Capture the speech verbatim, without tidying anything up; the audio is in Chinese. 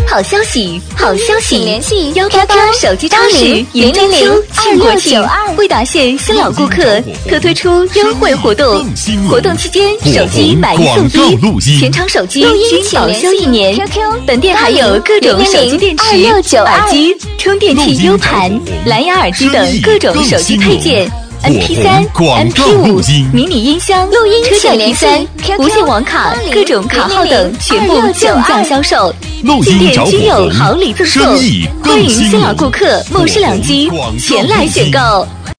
好消息，好消息！ 联系幺八八手机超市迎中秋庆国庆，未达县新老顾客特推出优惠活动。活动期间，手机买一送一，全场手机均保修一年。本店还有各种手机电池、耳机、充电器 U 盘、蓝牙耳机等各种手机配件。M P 三、M P 五、迷你音箱、录音车载 P 三、无线网卡、各种卡号等全部降价销售。进店均有好礼赠送，欢迎新老顾客目视良机，前来选购。